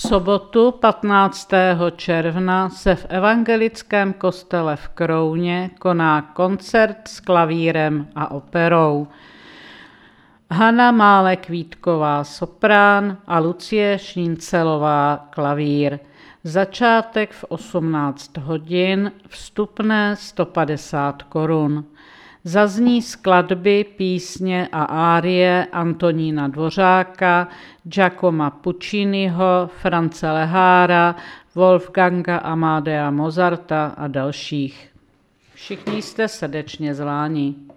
sobotu 15. června se v evangelickém kostele v Krouně koná koncert s klavírem a operou. Hana Málek-Vítková soprán a Lucie Šíncelová klavír. Začátek v 18 hodin, vstupné 150 korun. Zazní skladby, písně a árie Antonína Dvořáka, Giacoma Pucciniho, France Lehára, Wolfganga Amadea Mozarta a dalších. Všichni jste srdečně zváni.